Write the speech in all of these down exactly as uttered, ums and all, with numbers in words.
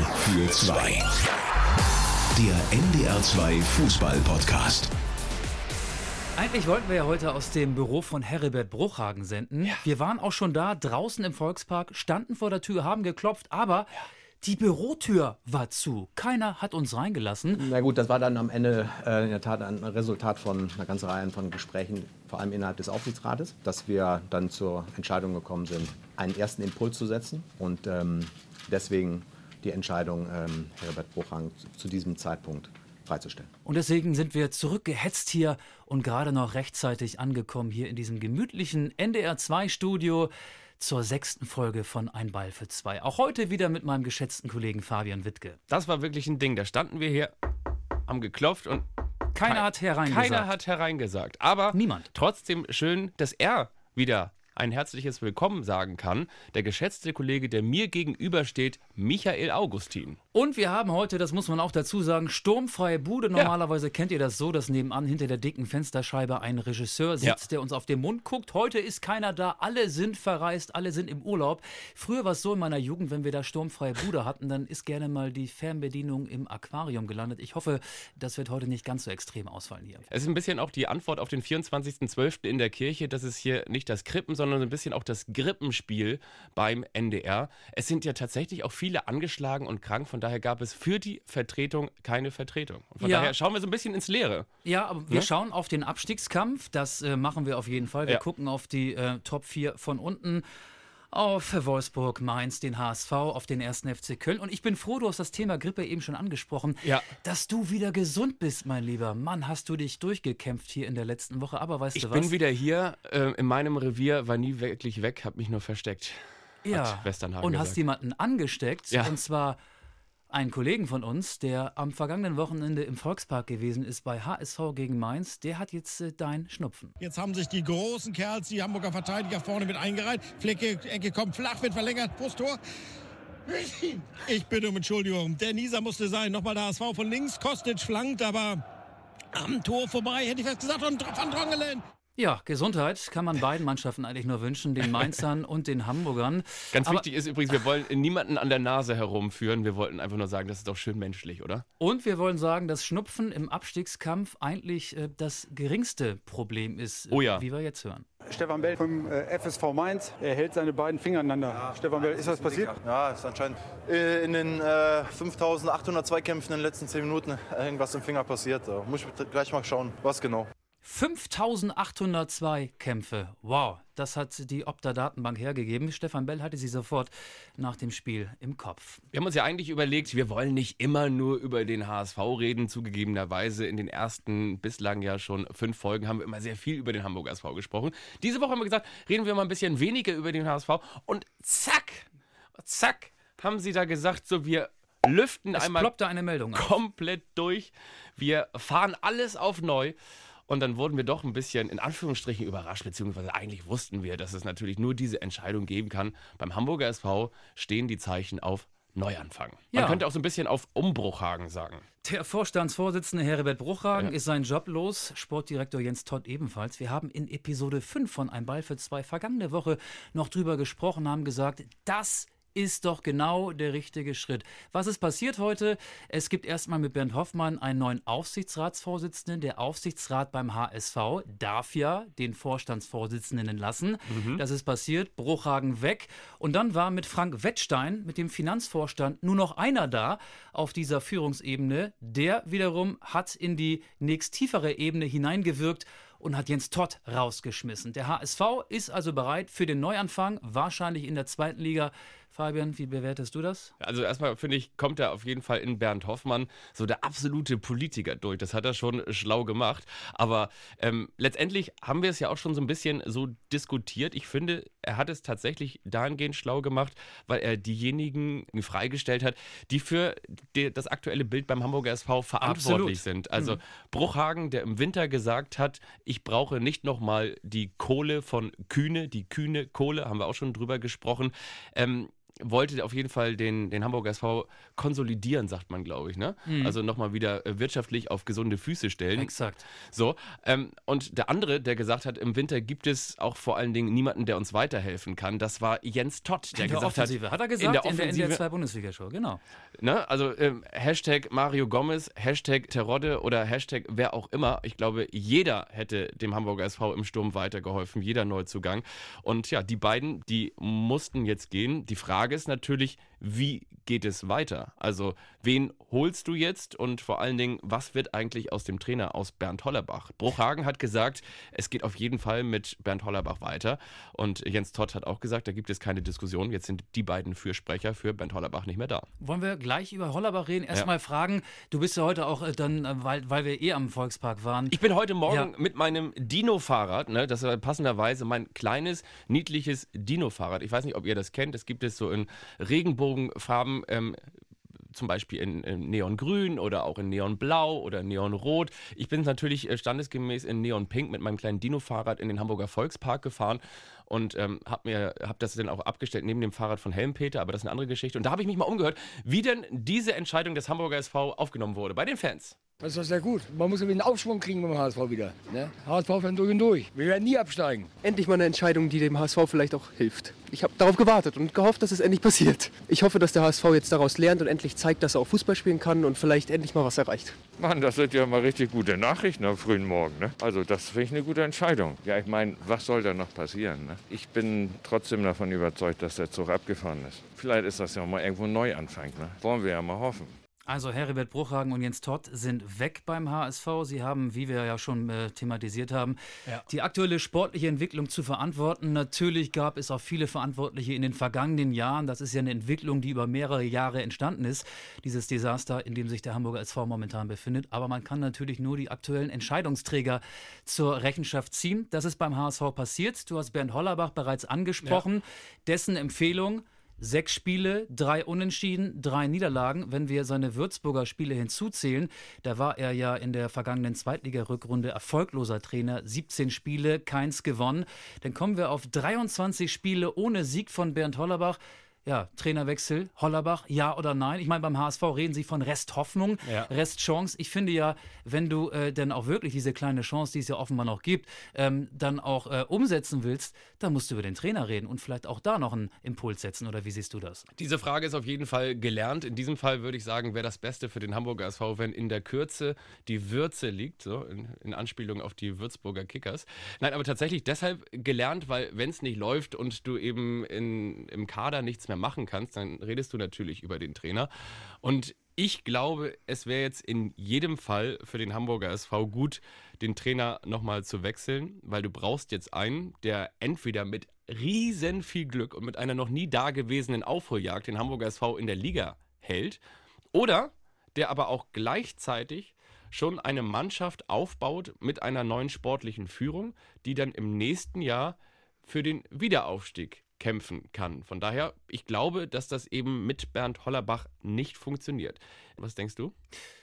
für zwei. Der N D R zwei Fußball-Podcast. Eigentlich wollten wir ja heute aus dem Büro von Heribert Bruchhagen senden. Ja. Wir waren auch schon da, draußen im Volkspark, standen vor der Tür, haben geklopft, aber ja. die Bürotür war zu. Keiner hat uns reingelassen. Na gut, das war dann am Ende äh, in der Tat ein Resultat von einer ganzen Reihe von Gesprächen, vor allem innerhalb des Aufsichtsrates, dass wir dann zur Entscheidung gekommen sind, einen ersten Impuls zu setzen und ähm, deswegen die Entscheidung, ähm, Heribert Bruchhagen zu diesem Zeitpunkt freizustellen. Und deswegen sind wir zurückgehetzt hier und gerade noch rechtzeitig angekommen hier in diesem gemütlichen N D R zwei Studio zur sechsten Folge von Ein Ball für zwei. Auch heute wieder mit meinem geschätzten Kollegen Fabian Wittke. Das war wirklich ein Ding. Da standen wir hier, haben geklopft und keiner kein, hat hereingesagt. Keiner hat hereingesagt. Aber niemand. Trotzdem schön, dass er wieder ein herzliches Willkommen sagen kann. Der geschätzte Kollege, der mir gegenübersteht, Michael Augustin. Und wir haben heute, das muss man auch dazu sagen, sturmfreie Bude. Normalerweise ja. kennt ihr das so, dass nebenan hinter der dicken Fensterscheibe ein Regisseur sitzt, ja. der uns auf den Mund guckt. Heute ist keiner da, alle sind verreist, alle sind im Urlaub. Früher war es so in meiner Jugend, wenn wir da sturmfreie Bude hatten, dann ist gerne mal die Fernbedienung im Aquarium gelandet. Ich hoffe, das wird heute nicht ganz so extrem ausfallen hier. Es ist ein bisschen auch die Antwort auf den vierundzwanzigsten zwölften in der Kirche. Das ist hier nicht das Krippen, sondern ein bisschen auch das Grippenspiel beim N D R. Es sind ja tatsächlich auch viele angeschlagen und krank, von daher gab es für die Vertretung keine Vertretung. Und von ja. daher schauen wir so ein bisschen ins Leere. Ja, aber wir ne? schauen auf den Abstiegskampf, das äh, machen wir auf jeden Fall. Wir ja. gucken auf die äh, Top vier von unten, auf Wolfsburg, Mainz, den H S V, auf den ersten F C Köln. Und ich bin froh, du hast das Thema Grippe eben schon angesprochen, ja. dass du wieder gesund bist, mein Lieber. Mann, hast du dich durchgekämpft hier in der letzten Woche. Aber weißt ich du was? Ich bin wieder hier, äh, in meinem Revier, war nie wirklich weg, hab mich nur versteckt. Ja, Westernhagen und gesagt. hast jemanden angesteckt, ja. und zwar einen Kollegen von uns, der am vergangenen Wochenende im Volkspark gewesen ist bei H S V gegen Mainz, der hat jetzt äh, dein Schnupfen. Jetzt haben sich die großen Kerls, die Hamburger Verteidiger vorne mit eingereiht. Flecke, Ecke kommt flach, wird verlängert, Brusttor. Ich bitte um Entschuldigung, der Nieser musste sein. Nochmal der H S V von links, Kostic flankt, aber am Tor vorbei, hätte ich fast gesagt, und Van Drongelen. Ja, Gesundheit kann man beiden Mannschaften eigentlich nur wünschen, den Mainzern und den Hamburgern. Ganz Aber wichtig ist übrigens, wir wollen niemanden an der Nase herumführen. Wir wollten einfach nur sagen, das ist doch schön menschlich, oder? Und wir wollen sagen, dass Schnupfen im Abstiegskampf eigentlich äh, das geringste Problem ist, oh ja. wie wir jetzt hören. Stefan Bell vom äh, F S V Mainz, er hält seine beiden Finger aneinander. Ja, Stefan Bell, ist was passiert? Ja, ist anscheinend äh, in den äh, fünftausendachthundert Zweikämpfen in den letzten zehn Minuten irgendwas im Finger passiert. Da muss ich gleich mal schauen, was genau. fünftausendachthundertzwei Kämpfe. Wow, das hat die Opta-Datenbank hergegeben. Stefan Bell hatte sie sofort nach dem Spiel im Kopf. Wir haben uns ja eigentlich überlegt, wir wollen nicht immer nur über den H S V reden. Zugegebenerweise in den ersten bislang ja schon fünf Folgen haben wir immer sehr viel über den Hamburger S V gesprochen. Diese Woche haben wir gesagt, reden wir mal ein bisschen weniger über den H S V. Und zack, zack, haben sie da gesagt, so wir lüften es einmal ploppte eine Meldung komplett durch. Wir fahren alles auf neu. Und dann wurden wir doch ein bisschen in Anführungsstrichen überrascht, beziehungsweise eigentlich wussten wir, dass es natürlich nur diese Entscheidung geben kann. Beim Hamburger S V stehen die Zeichen auf Neuanfang. Man ja. könnte auch so ein bisschen auf Umbruchhagen sagen. Der Vorstandsvorsitzende Heribert Bruchhagen ja. ist sein Job los, Sportdirektor Jens Todt ebenfalls. Wir haben in Episode fünf von Ein Ball für zwei vergangene Woche noch drüber gesprochen, haben gesagt, das ist doch genau der richtige Schritt. Was ist passiert heute? Es gibt erstmal mit Bernd Hoffmann einen neuen Aufsichtsratsvorsitzenden. Der Aufsichtsrat beim H S V darf ja den Vorstandsvorsitzenden entlassen. Mhm. Das ist passiert, Bruchhagen weg. Und dann war mit Frank Wettstein, mit dem Finanzvorstand, nur noch einer da auf dieser Führungsebene. Der wiederum hat in die nächsttiefere Ebene hineingewirkt und hat Jens Todt rausgeschmissen. Der H S V ist also bereit für den Neuanfang, wahrscheinlich in der zweiten Liga. Fabian, wie bewertest du das? Also erstmal finde ich, kommt er auf jeden Fall in Bernd Hoffmann so der absolute Politiker durch. Das hat er schon schlau gemacht. Aber ähm, letztendlich haben wir es ja auch schon so ein bisschen so diskutiert. Ich finde, er hat es tatsächlich dahingehend schlau gemacht, weil er diejenigen freigestellt hat, die für die, das aktuelle Bild beim Hamburger S V verantwortlich Absolut. sind. Also mhm. Bruchhagen, der im Winter gesagt hat, ich brauche nicht nochmal die Kohle von Kühne, die Kühne Kohle, haben wir auch schon drüber gesprochen. Ähm, wollte auf jeden Fall den, den Hamburger S V konsolidieren, sagt man, glaube ich. Ne? Mhm. Also nochmal wieder äh, wirtschaftlich auf gesunde Füße stellen. Exakt. So, ähm, und der andere, der gesagt hat, im Winter gibt es auch vor allen Dingen niemanden, der uns weiterhelfen kann, das war Jens Todt, der in der gesagt Offensive. hat, hat er gesagt, in der in der, Offensive, in der zwei Bundesliga-Show, genau. Ne? Also ähm, Hashtag Mario Gomez, Hashtag Terodde oder Hashtag wer auch immer. Ich glaube, jeder hätte dem Hamburger S V im Sturm weitergeholfen, jeder Neuzugang. Und ja, die beiden, die mussten jetzt gehen. Die Frage ist natürlich, wie geht es weiter? Also wen holst du jetzt und vor allen Dingen, was wird eigentlich aus dem Trainer, aus Bernd Hollerbach? Bruchhagen hat gesagt, es geht auf jeden Fall mit Bernd Hollerbach weiter und Jens Todt hat auch gesagt, da gibt es keine Diskussion. Jetzt sind die beiden Fürsprecher für Bernd Hollerbach nicht mehr da. Wollen wir gleich über Hollerbach reden? Erstmal ja. fragen, du bist ja heute auch äh, dann, äh, weil, weil wir eh am Volkspark waren. Ich bin heute Morgen ja. mit meinem Dino-Fahrrad, ne, das ist passenderweise mein kleines, niedliches Dino-Fahrrad. Ich weiß nicht, ob ihr das kennt, es gibt es so in Regenbogenfarben, ähm, zum Beispiel in, in Neongrün oder auch in Neonblau oder Neonrot. Ich bin natürlich äh, standesgemäß in Neonpink mit meinem kleinen Dino-Fahrrad in den Hamburger Volkspark gefahren und ähm, habe mir hab das dann auch abgestellt neben dem Fahrrad von Helmpeter, aber das ist eine andere Geschichte. Und da habe ich mich mal umgehört, wie denn diese Entscheidung des Hamburger S V aufgenommen wurde bei den Fans. Das ist doch sehr gut. Man muss einen Aufschwung kriegen beim H S V wieder. Ne? H S V fährt durch und durch. Wir werden nie absteigen. Endlich mal eine Entscheidung, die dem H S V vielleicht auch hilft. Ich habe darauf gewartet und gehofft, dass es endlich passiert. Ich hoffe, dass der H S V jetzt daraus lernt und endlich zeigt, dass er auch Fußball spielen kann und vielleicht endlich mal was erreicht. Mann, das sind ja mal richtig gute Nachrichten am frühen Morgen. Ne? Also das finde ich eine gute Entscheidung. Ja, ich meine, was soll da noch passieren? Ne? Ich bin trotzdem davon überzeugt, dass der Zug abgefahren ist. Vielleicht ist das ja mal irgendwo ein Neuanfang. Ne? Wollen wir ja mal hoffen. Also Heribert Bruchhagen und Jens Todt sind weg beim H S V. Sie haben, wie wir ja schon äh, thematisiert haben, ja. die aktuelle sportliche Entwicklung zu verantworten. Natürlich gab es auch viele Verantwortliche in den vergangenen Jahren. Das ist ja eine Entwicklung, die über mehrere Jahre entstanden ist. Dieses Desaster, in dem sich der Hamburger S V momentan befindet. Aber man kann natürlich nur die aktuellen Entscheidungsträger zur Rechenschaft ziehen. Das ist beim H S V passiert. Du hast Bernd Hollerbach bereits angesprochen. Ja. Dessen Empfehlung: Sechs Spiele, drei Unentschieden, drei Niederlagen. Wenn wir seine Würzburger Spiele hinzuzählen, da war er ja in der vergangenen Zweitliga-Rückrunde erfolgloser Trainer. siebzehn Spiele, keins gewonnen. Dann kommen wir auf dreiundzwanzig Spiele ohne Sieg von Bernd Hollerbach. Ja, Trainerwechsel, Hollerbach, ja oder nein? Ich meine, beim H S V reden sie von Resthoffnung, ja. Restchance. Ich finde ja, wenn du äh, dann auch wirklich diese kleine Chance, die es ja offenbar noch gibt, ähm, dann auch äh, umsetzen willst, dann musst du über den Trainer reden und vielleicht auch da noch einen Impuls setzen. Oder wie siehst du das? Diese Frage ist auf jeden Fall gelernt. In diesem Fall würde ich sagen, wäre das Beste für den Hamburger S V, wenn in der Kürze die Würze liegt, so in, in Anspielung auf die Würzburger Kickers. Nein, aber tatsächlich deshalb gelernt, weil wenn es nicht läuft und du eben in, im Kader nichts mehr machen kannst, dann redest du natürlich über den Trainer. Und ich glaube, es wäre jetzt in jedem Fall für den Hamburger S V gut, den Trainer nochmal zu wechseln, weil du brauchst jetzt einen, der entweder mit riesen viel Glück und mit einer noch nie dagewesenen Aufholjagd den Hamburger S V in der Liga hält, oder der aber auch gleichzeitig schon eine Mannschaft aufbaut mit einer neuen sportlichen Führung, die dann im nächsten Jahr für den Wiederaufstieg kämpfen kann. Von daher, ich glaube, dass das eben mit Bernd Hollerbach nicht funktioniert. Was denkst du?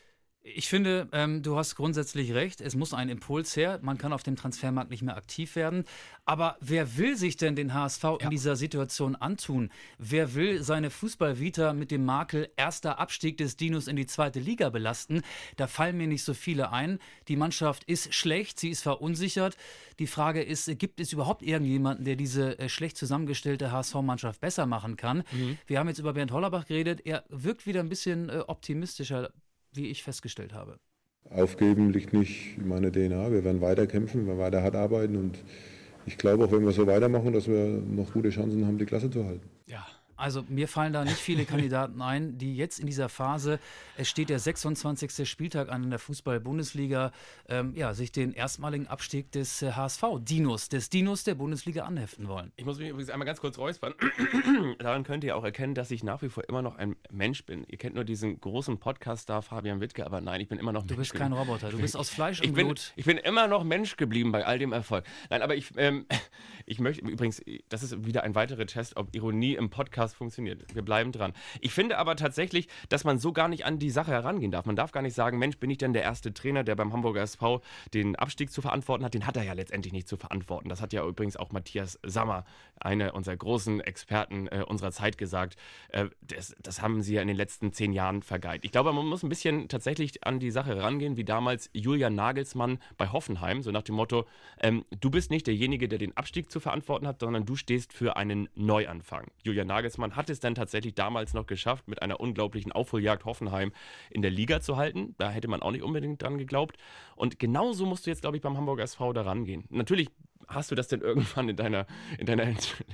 Ich finde, ähm, du hast grundsätzlich recht. Es muss ein Impuls her. Man kann auf dem Transfermarkt nicht mehr aktiv werden. Aber wer will sich denn den H S V ja. in dieser Situation antun? Wer will seine Fußballvita mit dem Makel erster Abstieg des Dinos in die zweite Liga belasten? Da fallen mir nicht so viele ein. Die Mannschaft ist schlecht, sie ist verunsichert. Die Frage ist, gibt es überhaupt irgendjemanden, der diese äh, schlecht zusammengestellte H S V-Mannschaft besser machen kann? Mhm. Wir haben jetzt über Bernd Hollerbach geredet. Er wirkt wieder ein bisschen äh, optimistischer, wie ich festgestellt habe. Aufgeben liegt nicht in meiner D N A. Wir werden weiter kämpfen, wir werden weiter hart arbeiten und ich glaube auch, wenn wir so weitermachen, dass wir noch gute Chancen haben, die Klasse zu halten. Ja. Also mir fallen da nicht viele Kandidaten ein, die jetzt in dieser Phase, es steht der sechsundzwanzigste Spieltag an in der Fußball-Bundesliga, ähm, ja, sich den erstmaligen Abstieg des äh, H S V-Dinos, des Dinos der Bundesliga anheften wollen. Ich muss mich übrigens einmal ganz kurz räuspern. Daran könnt ihr auch erkennen, dass ich nach wie vor immer noch ein Mensch bin. Ihr kennt nur diesen großen Podcast-Star Fabian Wittke, aber nein, ich bin immer noch Mensch. Du bist kein Roboter, du bist aus Fleisch und ich bin, Blut. Ich bin immer noch Mensch geblieben bei all dem Erfolg. Nein, aber ich, ähm, ich möchte übrigens, das ist wieder ein weiterer Test, ob Ironie im Podcast es funktioniert. Wir bleiben dran. Ich finde aber tatsächlich, dass man so gar nicht an die Sache herangehen darf. Man darf gar nicht sagen, Mensch, bin ich denn der erste Trainer, der beim Hamburger S V den Abstieg zu verantworten hat? Den hat er ja letztendlich nicht zu verantworten. Das hat ja übrigens auch Matthias Sammer, einer unserer großen Experten äh, unserer Zeit, gesagt. Äh, das, das haben sie ja in den letzten zehn Jahren vergeigt. Ich glaube, man muss ein bisschen tatsächlich an die Sache herangehen, wie damals Julian Nagelsmann bei Hoffenheim, so nach dem Motto, ähm, du bist nicht derjenige, der den Abstieg zu verantworten hat, sondern du stehst für einen Neuanfang. Julian Nagelsmann hat es dann tatsächlich damals noch geschafft, mit einer unglaublichen Aufholjagd Hoffenheim in der Liga zu halten. Da hätte man auch nicht unbedingt dran geglaubt. Und genauso musst du jetzt, glaube ich, beim Hamburger S V da rangehen. Natürlich hast du das denn irgendwann in deiner, in deiner,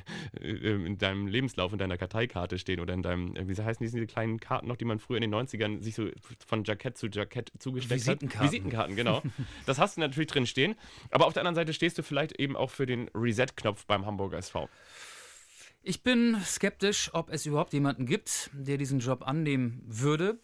in deinem Lebenslauf, in deiner Karteikarte stehen oder in deinem, wie heißen diese kleinen Karten noch, die man früher in den neunzigern sich so von Jackett zu Jackett zugesteckt Visitenkarten. hat? Visitenkarten, genau. Das hast du natürlich drin stehen. Aber auf der anderen Seite stehst du vielleicht eben auch für den Reset-Knopf beim Hamburger S V. Ich bin skeptisch, ob es überhaupt jemanden gibt, der diesen Job annehmen würde.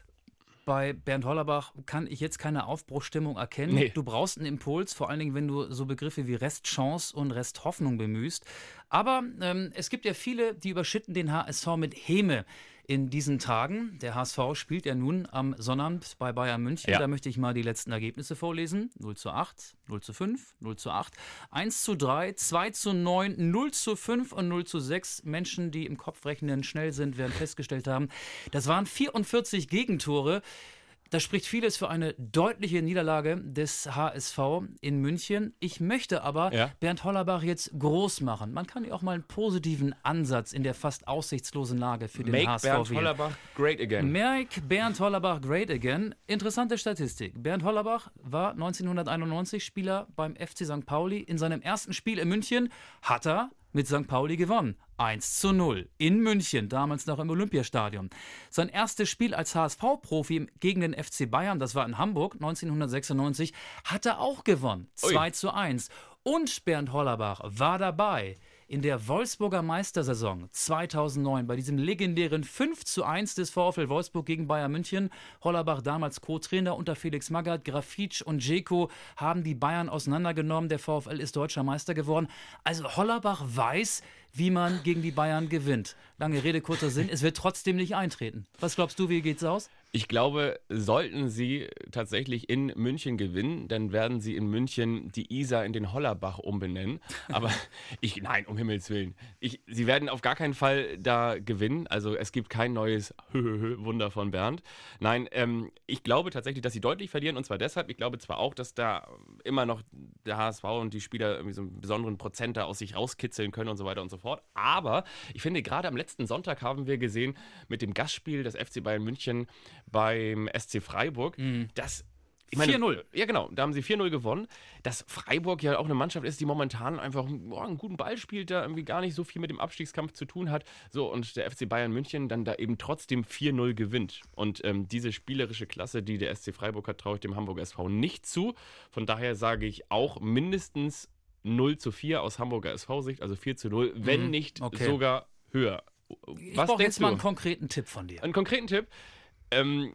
Bei Bernd Hollerbach kann ich jetzt keine Aufbruchsstimmung erkennen. Nee. Du brauchst einen Impuls, vor allen Dingen, wenn du so Begriffe wie Restchance und Resthoffnung bemühst. Aber ähm, es gibt ja viele, die überschütten den H S V mit Häme in diesen Tagen. Der H S V spielt ja nun am Sonnabend bei Bayern München. Ja. Da möchte ich mal die letzten Ergebnisse vorlesen. null zu acht, null zu fünf, null zu acht, eins zu drei, zwei zu neun, null zu fünf und null zu sechs. Menschen, die im Kopfrechnen schnell sind, werden festgestellt haben, das waren vierundvierzig Gegentore. Das spricht vieles für eine deutliche Niederlage des H S V in München. Ich möchte aber ja. Bernd Hollerbach jetzt groß machen. Man kann ja auch mal einen positiven Ansatz in der fast aussichtslosen Lage für den Make H S V Bernd wählen. Hollerbach great again. Make Bernd Hollerbach great again. Interessante Statistik. Bernd Hollerbach war neunzehnhunderteinundneunzig Spieler beim F C Sankt Pauli. In seinem ersten Spiel in München hat er mit Sankt Pauli gewonnen. eins zu null in München, damals noch im Olympiastadion. Sein erstes Spiel als H S V-Profi gegen den F C Bayern, das war in Hamburg neunzehnhundertsechsundneunzig, hat er auch gewonnen. zwei zu eins. Und Bernd Hollerbach war dabei in der Wolfsburger Meistersaison zweitausendneun bei diesem legendären fünf zu eins des VfL Wolfsburg gegen Bayern München. Hollerbach damals Co-Trainer unter Felix Magath, Grafitsch und Dzeko haben die Bayern auseinandergenommen. Der VfL ist deutscher Meister geworden. Also Hollerbach weiß, wie man gegen die Bayern gewinnt. Lange Rede, kurzer Sinn, es wird trotzdem nicht eintreten. Was glaubst du, wie geht's aus? Ich glaube, sollten sie tatsächlich in München gewinnen, dann werden sie in München die Isar in den Hollerbach umbenennen. Aber ich, nein, um Himmels Willen. Ich, sie werden auf gar keinen Fall da gewinnen. Also es gibt kein neues Wunder von Bernd. Nein, ähm, ich glaube tatsächlich, dass sie deutlich verlieren. Und zwar deshalb, ich glaube zwar auch, dass da immer noch der H S V und die Spieler irgendwie so einen besonderen Prozent da aus sich rauskitzeln können und so weiter und so fort. Aber ich finde, gerade am letzten Sonntag haben wir gesehen, mit dem Gastspiel des F C Bayern München beim S C Freiburg, mhm. das vier null. Ja, genau. Da haben sie vier null gewonnen. Dass Freiburg ja auch eine Mannschaft ist, die momentan einfach oh, einen guten Ball spielt, da irgendwie gar nicht so viel mit dem Abstiegskampf zu tun hat. So, und der F C Bayern München dann da eben trotzdem vier null gewinnt. Und ähm, diese spielerische Klasse, die der S C Freiburg hat, traue ich dem Hamburger S V nicht zu. Von daher sage ich auch mindestens null zu vier aus Hamburger S V-Sicht, also vier zu null, wenn mhm. nicht okay. sogar höher. Ich brauche jetzt mal einen konkreten Tipp von dir. Einen konkreten Tipp? Ähm,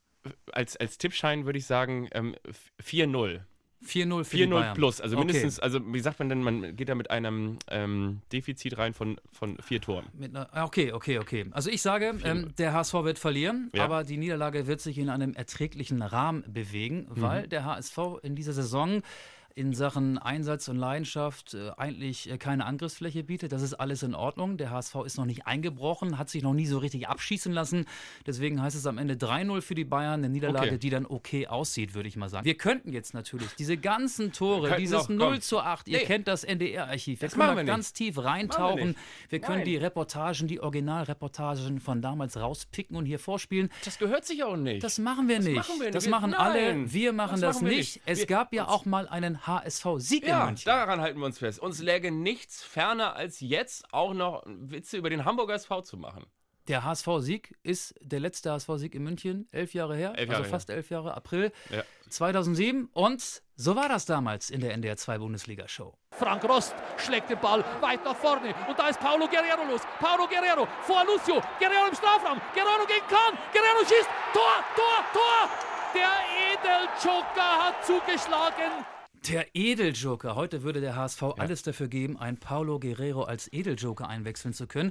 als, als Tippschein würde ich sagen ähm, vier null. vier null für vier null die Bayern. plus, also okay. mindestens, also wie sagt man denn, man geht da mit einem ähm, Defizit rein von, von vier Toren. Mit einer, okay, okay, okay. Also ich sage, ähm, der H S V wird verlieren, ja. aber die Niederlage wird sich in einem erträglichen Rahmen bewegen, mhm. weil der H S V in dieser Saison in Sachen Einsatz und Leidenschaft äh, eigentlich äh, keine Angriffsfläche bietet. Das ist alles in Ordnung. Der H S V ist noch nicht eingebrochen, hat sich noch nie so richtig abschießen lassen. Deswegen heißt es am Ende drei null für die Bayern. Eine Niederlage, okay. die dann okay aussieht, würde ich mal sagen. Wir könnten jetzt natürlich diese ganzen Tore, dieses noch, null zu acht, ihr nee. kennt das N D R-Archiv. Wir das können da wir ganz tief reintauchen. Wir, wir können Nein. die Reportagen, die Originalreportagen von damals rauspicken und hier vorspielen. Das gehört sich auch nicht. Das machen wir das nicht. Machen wir das nicht. machen Nein. alle. Wir machen das, das machen wir nicht. nicht. Es wir, gab ja auch mal einen H S V-Sieg ja, in München. Daran halten wir uns fest. Uns läge nichts ferner, als jetzt auch noch Witze über den Hamburger S V zu machen. Der H S V-Sieg ist der letzte H S V-Sieg in München, elf Jahre her, elf Jahre also fast her. elf Jahre, April ja. zweitausendsieben. Und so war das damals in der N D R zwei Bundesliga-Show. Frank Rost schlägt den Ball weit nach vorne und da ist Paulo Guerrero los. Paulo Guerrero vor Lucio, Guerrero im Strafraum, Guerrero gegen Kahn, Guerrero schießt, Tor, Tor, Tor! Der Edeljoker hat zugeschlagen. Der Edeljoker. Heute würde der H S V ja. alles dafür geben, einen Paulo Guerrero als Edeljoker einwechseln zu können.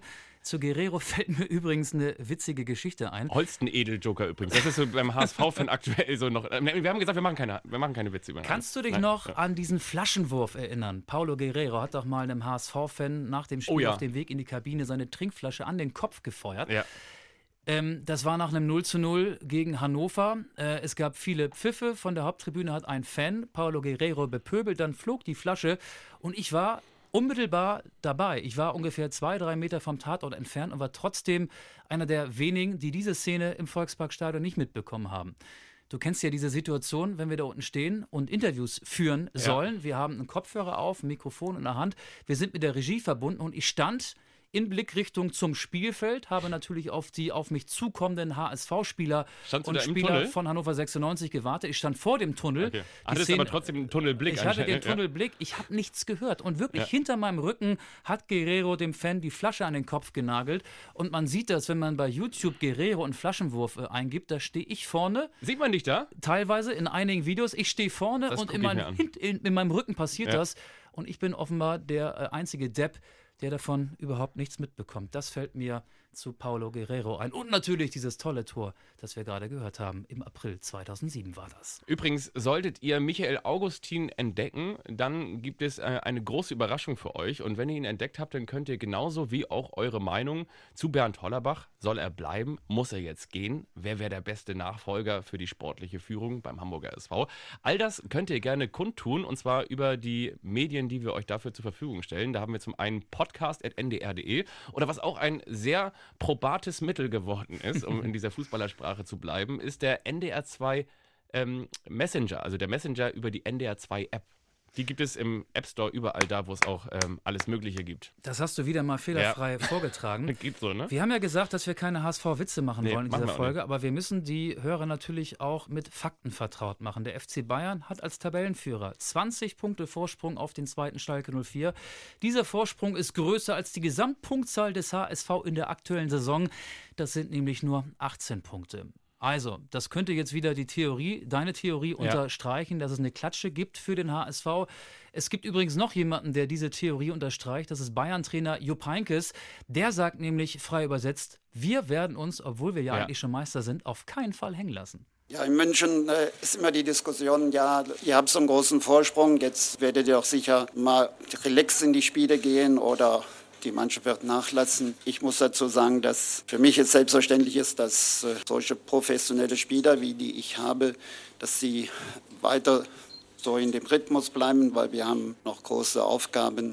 Zu Guerreiro fällt mir übrigens eine witzige Geschichte ein. Holsten-Edeljoker übrigens. Das ist so beim H S V-Fan aktuell so noch. Wir haben gesagt, wir machen keine, wir machen keine Witze über ihn. Kannst du dich Nein. noch ja. an diesen Flaschenwurf erinnern? Paulo Guerreiro hat doch mal einem H S V-Fan nach dem Spiel oh, ja. auf dem Weg in die Kabine seine Trinkflasche an den Kopf gefeuert. Ja. Ähm, das war nach einem null zu null gegen Hannover. Äh, es gab viele Pfiffe. Von der Haupttribüne hat ein Fan Paulo Guerreiro bepöbelt. Dann flog die Flasche und ich war unmittelbar dabei. Ich war ungefähr zwei, drei Meter vom Tatort entfernt und war trotzdem einer der wenigen, die diese Szene im Volksparkstadion nicht mitbekommen haben. Du kennst ja diese Situation, wenn wir da unten stehen und Interviews führen sollen. Ja. Wir haben einen Kopfhörer auf, ein Mikrofon in der Hand. Wir sind mit der Regie verbunden und ich stand in Blickrichtung zum Spielfeld, habe natürlich auf die auf mich zukommenden H S V-Spieler und Spieler von Hannover sechsundneunzig gewartet. Ich stand vor dem Tunnel. Okay. Hattest aber trotzdem einen Tunnelblick. Ich hatte den Tunnelblick, ich habe nichts gehört. Und wirklich ja. hinter meinem Rücken hat Guerreiro dem Fan die Flasche an den Kopf genagelt. Und man sieht das, wenn man bei YouTube Guerreiro und Flaschenwurf äh, eingibt, da stehe ich vorne. Sieht man dich da? Teilweise in einigen Videos. Ich stehe vorne das und in, mein, in, in meinem Rücken passiert ja. das. Und ich bin offenbar der äh, einzige Depp, der davon überhaupt nichts mitbekommt. Das fällt mir zu Paulo Guerreiro ein. Und natürlich dieses tolle Tor, das wir gerade gehört haben. Im April zweitausendsieben war das. Übrigens, solltet ihr Michael Augustin entdecken, dann gibt es äh, eine große Überraschung für euch. Und wenn ihr ihn entdeckt habt, dann könnt ihr genauso wie auch eure Meinung zu Bernd Hollerbach. Soll er bleiben? Muss er jetzt gehen? Wer wäre der beste Nachfolger für die sportliche Führung beim Hamburger S V? All das könnt ihr gerne kundtun, und zwar über die Medien, die wir euch dafür zur Verfügung stellen. Da haben wir zum einen podcast at n d r punkt d e oder was auch ein sehr probates Mittel geworden ist, um in dieser Fußballersprache zu bleiben, ist der N D R zwei ähm, Messenger, also der Messenger über die N D R zwei App. Die gibt es im App Store überall da, wo es auch ähm, alles Mögliche gibt. Das hast du wieder mal fehlerfrei ja. vorgetragen. Geht so, ne? Wir haben ja gesagt, dass wir keine H S V-Witze machen nee, wollen in dieser Folge, nicht. aber wir müssen die Hörer natürlich auch mit Fakten vertraut machen. Der F C Bayern hat als Tabellenführer zwanzig Punkte Vorsprung auf den zweiten Schalke null vier. Dieser Vorsprung ist größer als die Gesamtpunktzahl des H S V in der aktuellen Saison. Das sind nämlich nur achtzehn Punkte. Also, das könnte jetzt wieder die Theorie, deine Theorie ja. unterstreichen, dass es eine Klatsche gibt für den H S V. Es gibt übrigens noch jemanden, der diese Theorie unterstreicht. Das ist Bayern-Trainer Jupp Heynckes. Der sagt nämlich, frei übersetzt, wir werden uns, obwohl wir ja, ja. eigentlich schon Meister sind, auf keinen Fall hängen lassen. Ja, in München äh, ist immer die Diskussion, ja, ihr habt so einen großen Vorsprung, jetzt werdet ihr auch sicher mal relax in die Spiele gehen oder die Mannschaft wird nachlassen. Ich muss dazu sagen, dass für mich es selbstverständlich ist, dass äh, solche professionelle Spieler, wie die ich habe, dass sie weiter so in dem Rhythmus bleiben, weil wir haben noch große Aufgaben.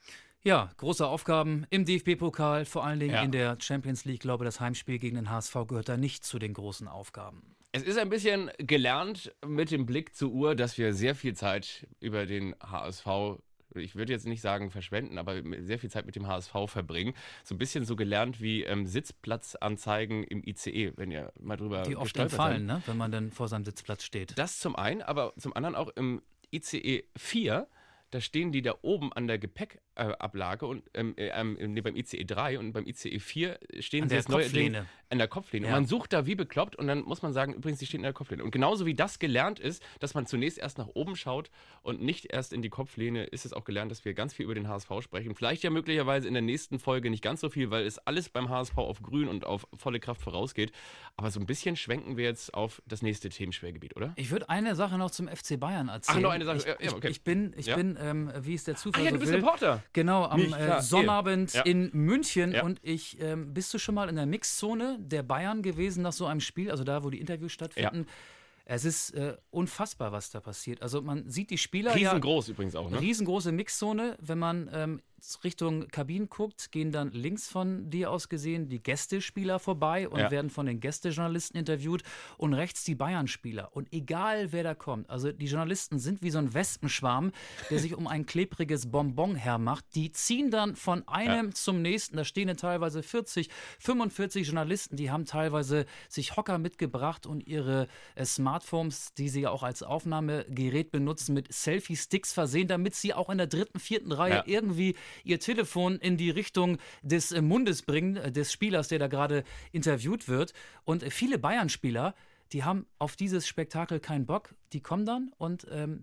Ja, große Aufgaben im D F B-Pokal, vor allen Dingen ja. in der Champions League. Ich glaube, das Heimspiel gegen den H S V gehört da nicht zu den großen Aufgaben. Es ist ein bisschen gelernt mit dem Blick zur Uhr, dass wir sehr viel Zeit über den H S V, ich würde jetzt nicht sagen verschwenden, aber sehr viel Zeit mit dem H S V verbringen. So ein bisschen so gelernt wie ähm, Sitzplatzanzeigen im I C E, wenn ihr mal drüber Die oft entfallen, ne? Wenn man dann vor seinem Sitzplatz steht. Das zum einen, aber zum anderen auch im I C E vier. Da stehen die da oben an der Gepäckablage und ähm, ähm, nee, beim I C E drei und beim I C E vier stehen an sie der jetzt neu Kopflehne. an der Kopflehne. Ja. Und man sucht da wie bekloppt und dann muss man sagen, übrigens, die stehen in der Kopflehne. Und genauso wie das gelernt ist, dass man zunächst erst nach oben schaut und nicht erst in die Kopflehne, ist es auch gelernt, dass wir ganz viel über den H S V sprechen. Vielleicht ja möglicherweise in der nächsten Folge nicht ganz so viel, weil es alles beim H S V auf grün und auf volle Kraft vorausgeht. Aber so ein bisschen schwenken wir jetzt auf das nächste Themenschwergebiet, oder? Ich würde eine Sache noch zum F C Bayern erzählen. Ach, noch eine Sache. Ich, ja, okay. ich bin, ich ja. bin ähm, wie es der Zufall Ach ja, so du bist will. Reporter. Genau, am Nicht, äh, Sonnabend ja. in München. Ja. Und ich, ähm, bist du schon mal in der Mixzone der Bayern gewesen nach so einem Spiel? Also da, wo die Interviews stattfinden? Ja. Es ist äh, unfassbar, was da passiert. Also man sieht die Spieler Riesengroß ja, übrigens auch, ne? Riesengroße Mixzone. Wenn man ähm, Richtung Kabinen guckt, gehen dann links von dir aus gesehen die Gästespieler vorbei und ja. werden von den Gästejournalisten interviewt und rechts die Bayern-Spieler. Und egal, wer da kommt, also die Journalisten sind wie so ein Wespenschwarm, der sich um ein klebriges Bonbon hermacht. Die ziehen dann von einem ja. zum nächsten. Da stehen dann teilweise vierzig, fünfundvierzig Journalisten, die haben teilweise sich Hocker mitgebracht und ihre äh, Smartphones, die sie ja auch als Aufnahmegerät benutzen, mit Selfie-Sticks versehen, damit sie auch in der dritten, vierten Reihe ja. irgendwie ihr Telefon in die Richtung des Mundes bringen, des Spielers, der da gerade interviewt wird. Und viele Bayern-Spieler, die haben auf dieses Spektakel keinen Bock. Die kommen dann und ähm,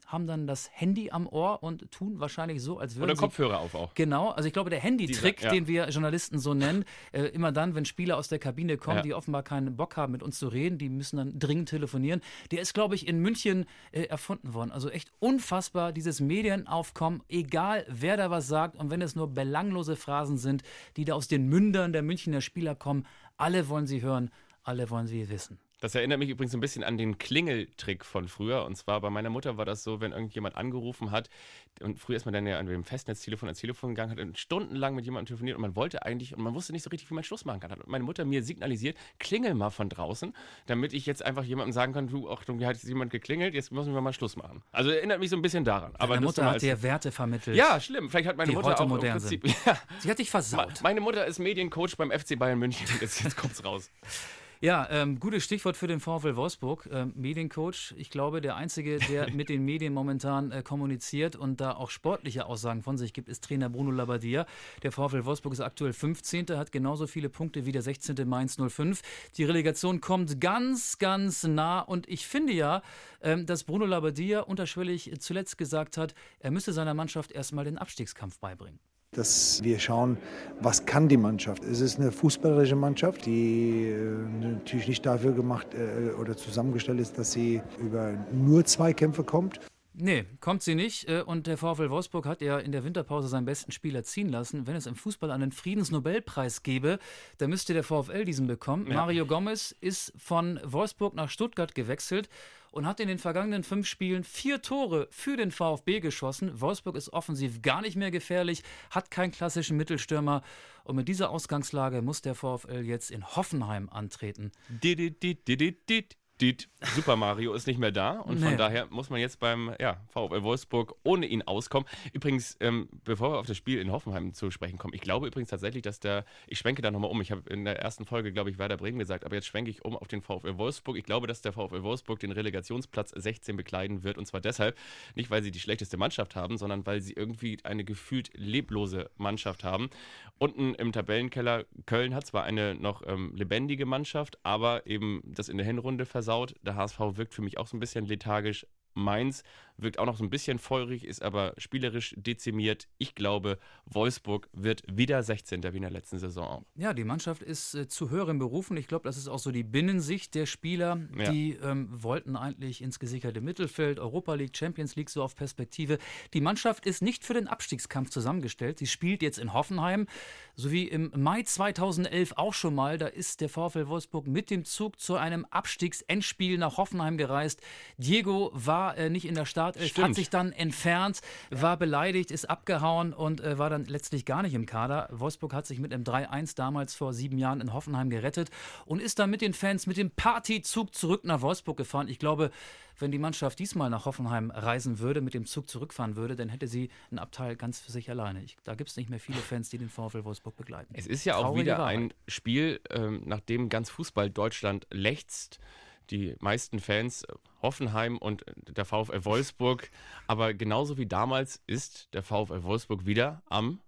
haben dann das Handy am Ohr und tun wahrscheinlich so, als würden Oder sie... Kopfhörer auf auch. Genau, also ich glaube, der Handytrick, Dieser, ja. den wir Journalisten so nennen, äh, immer dann, wenn Spieler aus der Kabine kommen, Ja. die offenbar keinen Bock haben, mit uns zu reden, die müssen dann dringend telefonieren, der ist, glaube ich, in München äh, erfunden worden. Also echt unfassbar, dieses Medienaufkommen, egal wer da was sagt und wenn es nur belanglose Phrasen sind, die da aus den Mündern der Münchner Spieler kommen, alle wollen sie hören, alle wollen sie wissen. Das erinnert mich übrigens ein bisschen an den Klingeltrick von früher. Und zwar bei meiner Mutter war das so, wenn irgendjemand angerufen hat, und früher ist man dann ja an dem Festnetztelefon ans Telefon gegangen, hat stundenlang mit jemandem telefoniert und man wollte eigentlich, und man wusste nicht so richtig, wie man Schluss machen kann. Hat meine Mutter mir signalisiert, klingel mal von draußen, damit ich jetzt einfach jemandem sagen kann, du, Achtung, hier hat jetzt jemand geklingelt, jetzt müssen wir mal Schluss machen. Also erinnert mich so ein bisschen daran. Aber meine Mutter hat dir Werte vermittelt. Ja, schlimm. Vielleicht hat meine die Mutter heute auch modern im Prinzip, sind. Ja. Sie hat dich versaut. Meine Mutter ist Mediencoach beim F C Bayern München. Jetzt, jetzt kommt's raus. Ja, ähm, gutes Stichwort für den VfL Wolfsburg, ähm, Mediencoach. Ich glaube, der Einzige, der mit den Medien momentan äh, kommuniziert und da auch sportliche Aussagen von sich gibt, ist Trainer Bruno Labbadia. Der VfL Wolfsburg ist aktuell fünfzehnter hat genauso viele Punkte wie der sechzehnte Mainz null fünf. Die Relegation kommt ganz, ganz nah und ich finde ja, ähm, dass Bruno Labbadia unterschwellig zuletzt gesagt hat, er müsse seiner Mannschaft erstmal den Abstiegskampf beibringen. Dass wir schauen, was kann die Mannschaft. Es ist eine fußballerische Mannschaft, die äh, natürlich nicht dafür gemacht äh, oder zusammengestellt ist, dass sie über nur Zweikämpfe kommt. Nee, kommt sie nicht. Und der VfL Wolfsburg hat ja in der Winterpause seinen besten Spieler ziehen lassen. Wenn es im Fußball einen Friedensnobelpreis gäbe, dann müsste der VfL diesen bekommen. Ja. Mario Gomez ist von Wolfsburg nach Stuttgart gewechselt und hat in den vergangenen fünf Spielen vier Tore für den VfB geschossen. Wolfsburg ist offensiv gar nicht mehr gefährlich, hat keinen klassischen Mittelstürmer. Und mit dieser Ausgangslage muss der VfL jetzt in Hoffenheim antreten. Didit, didit, didit. Super Mario ist nicht mehr da und von nee. daher muss man jetzt beim ja, VfL Wolfsburg ohne ihn auskommen. Übrigens, ähm, bevor wir auf das Spiel in Hoffenheim zu sprechen kommen, ich glaube übrigens tatsächlich, dass der, ich schwenke da nochmal um, ich habe in der ersten Folge, glaube ich, Werder Bremen gesagt, aber jetzt schwenke ich um auf den VfL Wolfsburg. Ich glaube, dass der VfL Wolfsburg den Relegationsplatz sechzehn bekleiden wird und zwar deshalb, nicht weil sie die schlechteste Mannschaft haben, sondern weil sie irgendwie eine gefühlt leblose Mannschaft haben. Unten im Tabellenkeller, Köln hat zwar eine noch ähm, lebendige Mannschaft, aber eben das in der Hinrunde versaut. Der H S V wirkt für mich auch so ein bisschen lethargisch. Mainz wirkt auch noch so ein bisschen feurig, ist aber spielerisch dezimiert. Ich glaube, Wolfsburg wird wieder sechzehnter wie in der letzten Saison auch. Ja, die Mannschaft ist äh, zu höheren Berufen. Ich glaube, das ist auch so die Binnensicht der Spieler. Ja. Die ähm, wollten eigentlich ins gesicherte Mittelfeld, Europa League, Champions League so auf Perspektive. Die Mannschaft ist nicht für den Abstiegskampf zusammengestellt. Sie spielt jetzt in Hoffenheim, so wie im Mai zweitausendelf auch schon mal. Da ist der VfL Wolfsburg mit dem Zug zu einem Abstiegsendspiel nach Hoffenheim gereist. Diego war äh, nicht in der Startelf, Stimmt. hat sich dann entfernt, ja. war beleidigt, ist abgehauen und äh, war dann letztlich gar nicht im Kader. Wolfsburg hat sich mit einem drei eins damals vor sieben Jahren in Hoffenheim gerettet und ist dann mit den Fans mit dem Partyzug zurück nach Wolfsburg gefahren. Ich glaube, wenn die Mannschaft diesmal nach Hoffenheim reisen würde, mit dem Zug zurückfahren würde, dann hätte sie einen Abteil ganz für sich alleine. Ich, da gibt es nicht mehr viele Fans, die den VfL Wolfsburg begleiten. Es ist ja auch Traurige wieder Wahrheit. Ein Spiel, ähm, nachdem ganz Fußball Deutschland lechzt. Die meisten Fans Hoffenheim und der VfL Wolfsburg. Aber genauso wie damals ist der VfL Wolfsburg wieder am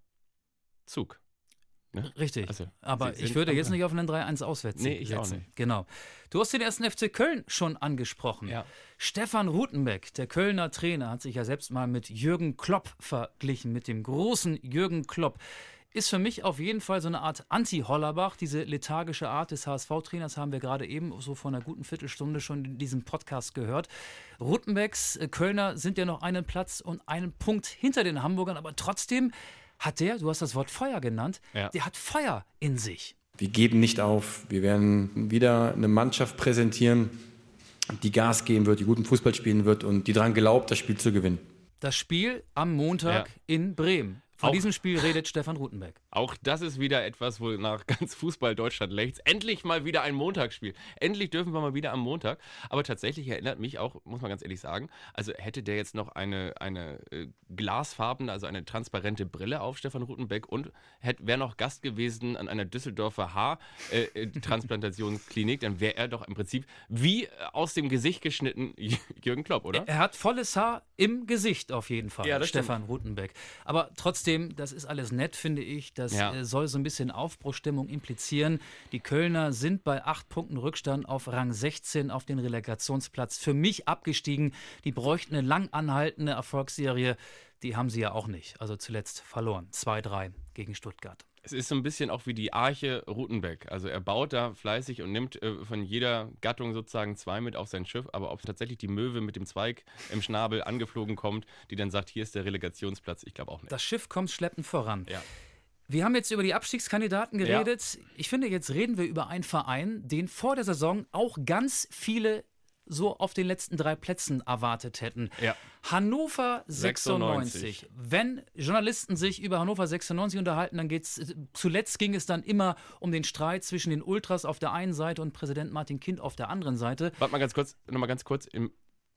Zug. Ne? Richtig, also, aber ich würde jetzt nicht auf einen drei eins auswärts nee, ich setzen. Auch nicht. Genau. Du hast den ersten F C Köln schon angesprochen. Ja. Stefan Rutenbeck, der Kölner Trainer, hat sich ja selbst mal mit Jürgen Klopp verglichen, mit dem großen Jürgen Klopp. Ist für mich auf jeden Fall so eine Art Anti-Hollerbach. Diese lethargische Art des H S V-Trainers haben wir gerade eben so vor einer guten Viertelstunde schon in diesem Podcast gehört. Rutenbecks äh, Kölner sind ja noch einen Platz und einen Punkt hinter den Hamburgern, aber trotzdem hat der, du hast das Wort Feuer genannt, ja. der hat Feuer in sich. Wir geben nicht auf. Wir werden wieder eine Mannschaft präsentieren, die Gas geben wird, die guten Fußball spielen wird und die daran glaubt, das Spiel zu gewinnen. Das Spiel am Montag ja. in Bremen. Von auch, diesem Spiel redet Stefan Rutenbeck. Auch das ist wieder etwas, wo nach ganz Fußball Deutschland lechzt. Endlich mal wieder ein Montagsspiel. Endlich dürfen wir mal wieder am Montag. Aber tatsächlich erinnert mich auch, muss man ganz ehrlich sagen, also hätte der jetzt noch eine, eine äh, glasfarbene, also eine transparente Brille auf, Stefan Rutenbeck, und wäre noch Gast gewesen an einer Düsseldorfer Haartransplantationsklinik, äh, dann wäre er doch im Prinzip wie aus dem Gesicht geschnitten Jürgen Klopp, oder? Er hat volles Haar im Gesicht auf jeden Fall, ja, das Stefan stimmt. Rutenbeck. Aber trotzdem trotzdem, das ist alles nett, finde ich. Das Ja. äh, soll so ein bisschen Aufbruchstimmung implizieren. Die Kölner sind bei acht Punkten Rückstand auf Rang sechzehn auf den Relegationsplatz. Für mich abgestiegen. Die bräuchten eine lang anhaltende Erfolgsserie. Die haben sie ja auch nicht. Also zuletzt verloren. zwei drei gegen Stuttgart. Es ist so ein bisschen auch wie die Arche Rutenbeck. Also er baut da fleißig und nimmt äh, von jeder Gattung sozusagen zwei mit auf sein Schiff. Aber ob tatsächlich die Möwe mit dem Zweig im Schnabel angeflogen kommt, die dann sagt, hier ist der Relegationsplatz, ich glaube auch nicht. Das Schiff kommt schleppend voran. Ja. Wir haben jetzt über die Abstiegskandidaten geredet. Ja. Ich finde, jetzt reden wir über einen Verein, den vor der Saison auch ganz viele so auf den letzten drei Plätzen erwartet hätten. Ja. Hannover sechsundneunzig. Wenn Journalisten sich über Hannover sechsundneunzig unterhalten, dann geht's, zuletzt ging es dann immer um den Streit zwischen den Ultras auf der einen Seite und Präsident Martin Kind auf der anderen Seite. Warte mal ganz kurz, noch mal ganz kurz im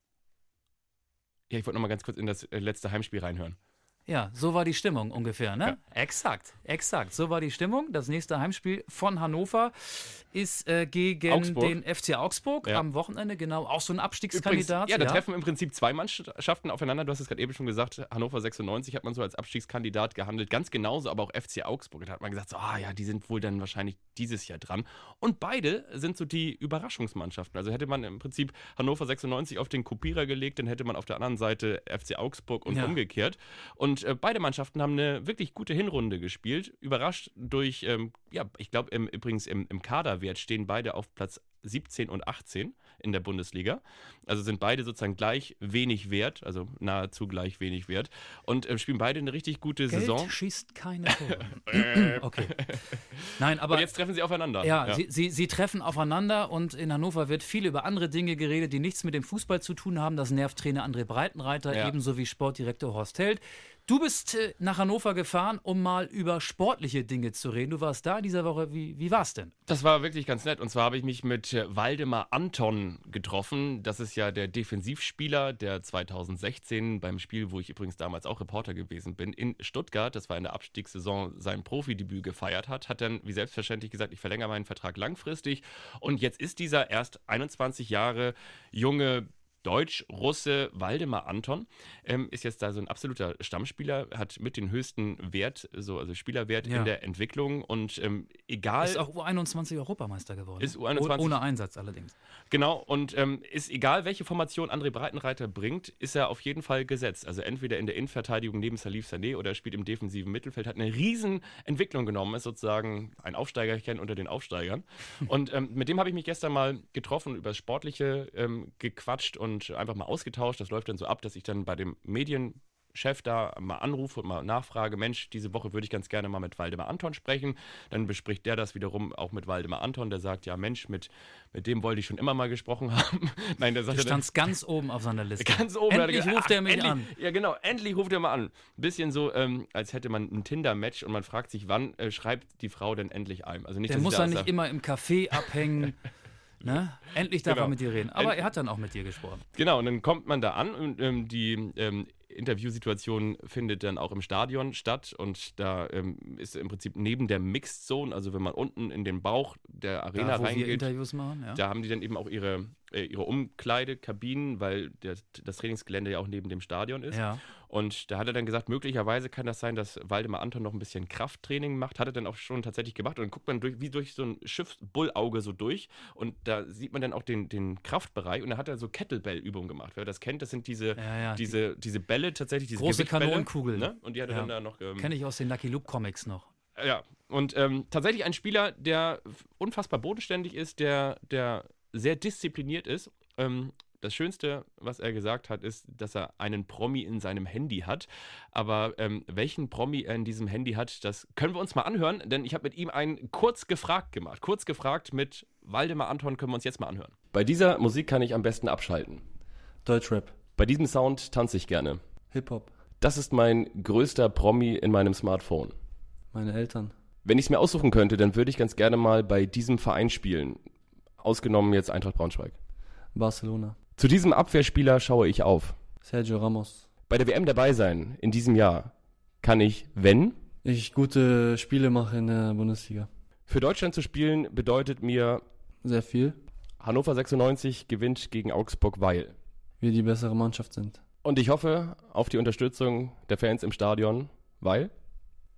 Ja, ich wollte noch mal ganz kurz in das letzte Heimspiel reinhören. Ja, so war die Stimmung ungefähr, ne? Ja. Exakt, exakt. So war die Stimmung. Das nächste Heimspiel von Hannover ist äh, gegen Augsburg. Den F C Augsburg ja. am Wochenende, genau. Auch so ein Abstiegskandidat. Übrigens, ja, da ja. treffen im Prinzip zwei Mannschaften aufeinander. Du hast es gerade eben schon gesagt, Hannover sechsundneunzig hat man so als Abstiegskandidat gehandelt. Ganz genauso, aber auch F C Augsburg. Da hat man gesagt, so, ah ja, die sind wohl dann wahrscheinlich dieses Jahr dran. Und beide sind so die Überraschungsmannschaften. Also hätte man im Prinzip Hannover sechsundneunzig auf den Kopierer gelegt, dann hätte man auf der anderen Seite F C Augsburg und ja. umgekehrt. Und Und äh, beide Mannschaften haben eine wirklich gute Hinrunde gespielt. Überrascht durch, ähm, ja, ich glaube, im, übrigens im, im Kaderwert stehen beide auf Platz siebzehn und achtzehn in der Bundesliga. Also sind beide sozusagen gleich wenig wert, also nahezu gleich wenig wert. Und äh, spielen beide eine richtig gute Geld Saison. Schießt keine Tore. Okay. Nein, aber und jetzt treffen sie aufeinander. Ja, ja. Sie, sie, sie treffen aufeinander und in Hannover wird viel über andere Dinge geredet, die nichts mit dem Fußball zu tun haben. Das nervt Trainer André Breitenreiter, ja. ebenso wie Sportdirektor Horst Held. Du bist äh, nach Hannover gefahren, um mal über sportliche Dinge zu reden. Du warst da in dieser Woche. Wie, wie war es denn? Das war wirklich ganz nett. Und zwar habe ich mich mit äh, Waldemar Anton getroffen. Das ist ja der Defensivspieler, der zweitausendsechzehn beim Spiel, wo ich übrigens damals auch Reporter gewesen bin, in Stuttgart, das war in der Abstiegssaison, sein Profidebüt gefeiert hat. Hat dann wie selbstverständlich gesagt, ich verlängere meinen Vertrag langfristig. Und jetzt ist dieser erst einundzwanzig Jahre junge Deutsch-Russe Waldemar Anton ähm, ist jetzt da so ein absoluter Stammspieler, hat mit den höchsten Wert, so, also Spielerwert ja. in der Entwicklung und ähm, egal... Ist auch U einundzwanzig Europameister geworden. Ist U einundzwanzig. Ohne Einsatz allerdings. Genau, und ähm, ist egal, welche Formation André Breitenreiter bringt, ist er auf jeden Fall gesetzt. Also entweder in der Innenverteidigung neben Salif Sané oder er spielt im defensiven Mittelfeld, hat eine riesen Entwicklung genommen, ist sozusagen ein Aufsteigerchen unter den Aufsteigern. Und ähm, mit dem habe ich mich gestern mal getroffen, über das Sportliche ähm, gequatscht und und einfach mal ausgetauscht. Das läuft dann so ab, dass ich dann bei dem Medienchef da mal anrufe und mal nachfrage, Mensch, diese Woche würde ich ganz gerne mal mit Waldemar Anton sprechen. Dann bespricht der das wiederum auch mit Waldemar Anton, der sagt, ja Mensch, mit, mit dem wollte ich schon immer mal gesprochen haben. Nein, der sagt, du standst ganz oben auf seiner Liste. Ganz oben. Endlich gesagt, ruft er mich endlich, an. Ja genau, endlich ruft er mal an. Ein bisschen so, ähm, als hätte man ein Tinder-Match und man fragt sich, wann äh, schreibt die Frau denn endlich ein? Also nicht, der muss ja nicht immer im Café abhängen. Ne? Endlich darf genau. er mit dir reden. Aber er hat dann auch mit dir gesprochen. Genau, und dann kommt man da an und ähm, die ähm, Interviewsituation findet dann auch im Stadion statt und da ähm, ist im Prinzip neben der Mixed Zone, also wenn man unten in den Bauch der Arena da, wo reingeht, wir Interviews machen, ja. da haben die dann eben auch ihre, äh, ihre Umkleidekabinen, weil der, das Trainingsgelände ja auch neben dem Stadion ist. Ja. Und da hat er dann gesagt, möglicherweise kann das sein, dass Waldemar Anton noch ein bisschen Krafttraining macht. Hat er dann auch schon tatsächlich gemacht. Und dann guckt man durch, wie durch so ein Schiffsbullauge so durch. Und da sieht man dann auch den, den Kraftbereich. Und da hat er so Kettlebell-Übungen gemacht. Wer das kennt, das sind diese, ja, ja, diese, diese Bälle tatsächlich, diese große Kanonenkugeln. Ne? Und die hat er ja. dann da noch... Ähm, Kenne ich aus den Lucky Luke Comics noch. Ja, und ähm, tatsächlich ein Spieler, der unfassbar bodenständig ist, der, der sehr diszipliniert ist. Ähm, Das Schönste, was er gesagt hat, ist, dass er einen Promi in seinem Handy hat. Aber ähm, welchen Promi er in diesem Handy hat, das können wir uns mal anhören, denn ich habe mit ihm einen kurz gefragt gemacht. Kurz gefragt mit Waldemar Anton können wir uns jetzt mal anhören. Bei dieser Musik kann ich am besten abschalten. Deutschrap. Bei diesem Sound tanze ich gerne. Hip-Hop. Das ist mein größter Promi in meinem Smartphone. Meine Eltern. Wenn ich es mir aussuchen könnte, dann würde ich ganz gerne mal bei diesem Verein spielen. Ausgenommen jetzt Eintracht Braunschweig. Barcelona. Zu diesem Abwehrspieler schaue ich auf. Sergio Ramos. Bei der W M dabei sein in diesem Jahr kann ich, wenn ich gute Spiele mache in der Bundesliga. Für Deutschland zu spielen bedeutet mir sehr viel. Hannover sechsundneunzig gewinnt gegen Augsburg, weil wir die bessere Mannschaft sind. Und ich hoffe auf die Unterstützung der Fans im Stadion, weil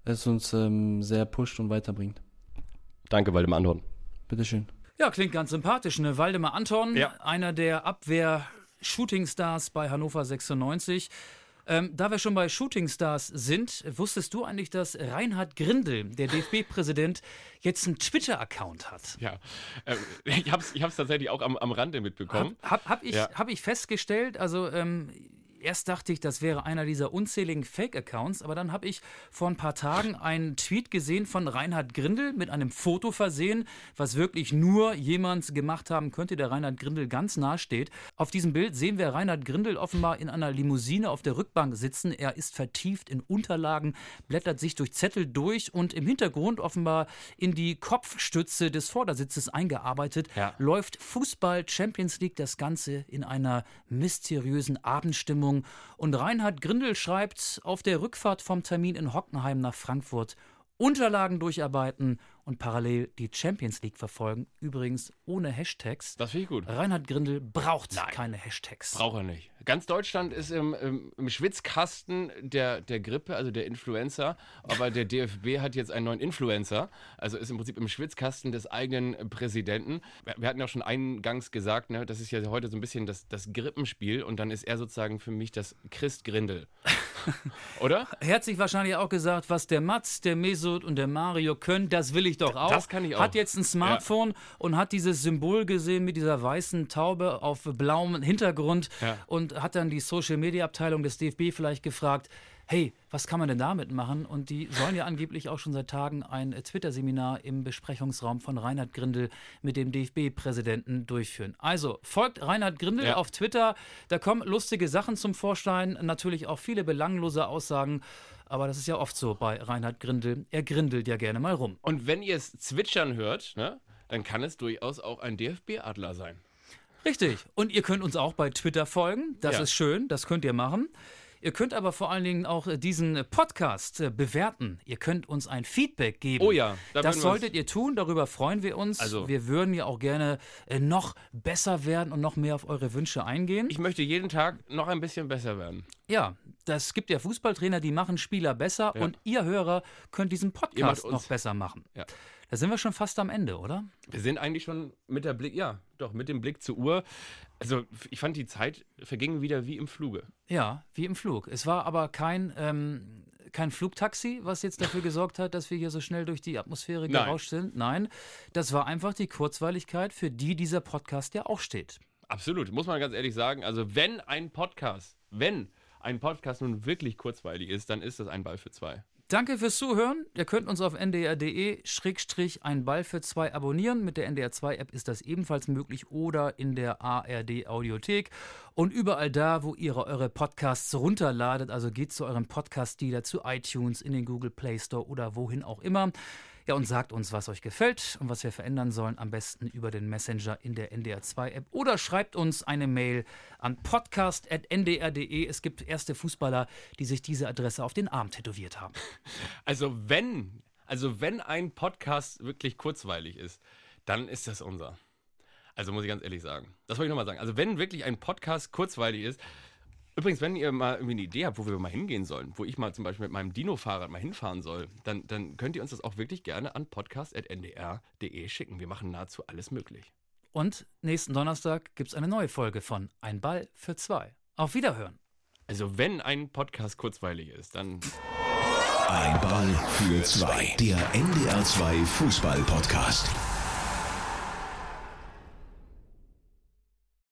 es uns ähm, sehr pusht und weiterbringt. Danke, Waldemar Anton. Bitteschön. Ja, klingt ganz sympathisch, ne? Waldemar Anton, ja. einer der Abwehr-Shootingstars bei Hannover sechsundneunzig. Ähm, da wir schon bei Shootingstars sind, wusstest du eigentlich, dass Reinhard Grindel, der D F B-Präsident, jetzt einen Twitter-Account hat? Ja, äh, ich habe es ich hab's tatsächlich auch am, am Rande mitbekommen. Hab, hab, hab, ich, ja. hab ich festgestellt, also ähm, erst dachte ich, das wäre einer dieser unzähligen Fake-Accounts, aber dann habe ich vor ein paar Tagen einen Tweet gesehen von Reinhard Grindel mit einem Foto versehen, was wirklich nur jemand gemacht haben könnte, der Reinhard Grindel ganz nahe steht. Auf diesem Bild sehen wir Reinhard Grindel offenbar in einer Limousine auf der Rückbank sitzen. Er ist vertieft in Unterlagen, blättert sich durch Zettel durch und im Hintergrund offenbar in die Kopfstütze des Vordersitzes eingearbeitet, ja. läuft Fußball Champions League, das Ganze in einer mysteriösen Abendstimmung. Und Reinhard Grindel schreibt auf der Rückfahrt vom Termin in Hockenheim nach Frankfurt: Unterlagen durcharbeiten und parallel die Champions League verfolgen. Übrigens ohne Hashtags. Das finde ich gut. Reinhard Grindel braucht Nein, keine Hashtags. Braucht er nicht. Ganz Deutschland ist im, im, im Schwitzkasten der, der Grippe, also der Influencer. Aber der D F B hat jetzt einen neuen Influencer. Also ist im Prinzip im Schwitzkasten des eigenen Präsidenten. Wir, wir hatten ja auch schon eingangs gesagt, ne, das ist ja heute so ein bisschen das, das Grippenspiel. Und dann ist er sozusagen für mich das Christ Grindel. Oder? Er hat sich wahrscheinlich auch gesagt, was der Mats, der Mesut und der Mario können, das will ich doch auch. Das kann ich auch. Hat jetzt ein Smartphone ja. und hat dieses Symbol gesehen mit dieser weißen Taube auf blauem Hintergrund ja. und hat dann die Social-Media-Abteilung des D F B vielleicht gefragt, hey, was kann man denn damit machen? Und die sollen ja angeblich auch schon seit Tagen ein Twitter-Seminar im Besprechungsraum von Reinhard Grindel mit dem D F B-Präsidenten durchführen. Also, folgt Reinhard Grindel ja. auf Twitter. Da kommen lustige Sachen zum Vorschein, natürlich auch viele belanglose Aussagen. Aber das ist ja oft so bei Reinhard Grindel. Er grindelt ja gerne mal rum. Und wenn ihr es zwitschern hört, ne, dann kann es durchaus auch ein D F B-Adler sein. Richtig. Und ihr könnt uns auch bei Twitter folgen. Das ja. ist schön. Das könnt ihr machen. Ihr könnt aber vor allen Dingen auch diesen Podcast bewerten. Ihr könnt uns ein Feedback geben. Oh ja. Da das solltet ihr tun, darüber freuen wir uns. Also, wir würden ja auch gerne noch besser werden und noch mehr auf eure Wünsche eingehen. Ich möchte jeden Tag noch ein bisschen besser werden. Ja, das gibt ja Fußballtrainer, die machen Spieler besser ja. und ihr Hörer könnt diesen Podcast uns, noch besser machen. Ja. Da sind wir schon fast am Ende, oder? Wir sind eigentlich schon mit der Blick, ja, doch, mit dem Blick zur Uhr. Also ich fand, die Zeit verging wieder wie im Fluge. Ja, wie im Flug. Es war aber kein, ähm, kein Flugtaxi, was jetzt dafür gesorgt hat, dass wir hier so schnell durch die Atmosphäre gerauscht Nein. sind. Nein, das war einfach die Kurzweiligkeit, für die dieser Podcast ja auch steht. Absolut, muss man ganz ehrlich sagen. Also wenn ein Podcast, wenn ein Podcast nun wirklich kurzweilig ist, dann ist das ein Ball für zwei. Danke fürs Zuhören. Ihr könnt uns auf n d r punkt d e Schrägstrich ein Ball für zwei abonnieren. Mit der N D R zwei App ist das ebenfalls möglich oder in der A R D Audiothek. Und überall da, wo ihr eure Podcasts runterladet, also geht zu eurem Podcast-Dealer, zu iTunes, in den Google Play Store oder wohin auch immer. Ja, und sagt uns, was euch gefällt und was wir verändern sollen, am besten über den Messenger in der N D R zwei App oder schreibt uns eine Mail an podcast at n d r punkt d e. Es gibt erste Fußballer, die sich diese Adresse auf den Arm tätowiert haben. Also wenn, also wenn ein Podcast wirklich kurzweilig ist, dann ist das unser. Also muss ich ganz ehrlich sagen. Das wollte ich nochmal sagen. Also wenn wirklich ein Podcast kurzweilig ist. Übrigens, wenn ihr mal irgendwie eine Idee habt, wo wir mal hingehen sollen, wo ich mal zum Beispiel mit meinem Dino-Fahrrad mal hinfahren soll, dann, dann könnt ihr uns das auch wirklich gerne an podcast at n d r punkt d e schicken. Wir machen nahezu alles möglich. Und nächsten Donnerstag gibt es eine neue Folge von Ein Ball für zwei. Auf Wiederhören. Also wenn ein Podcast kurzweilig ist, dann... Ein Ball für zwei. Der N D R zwei Fußball-Podcast.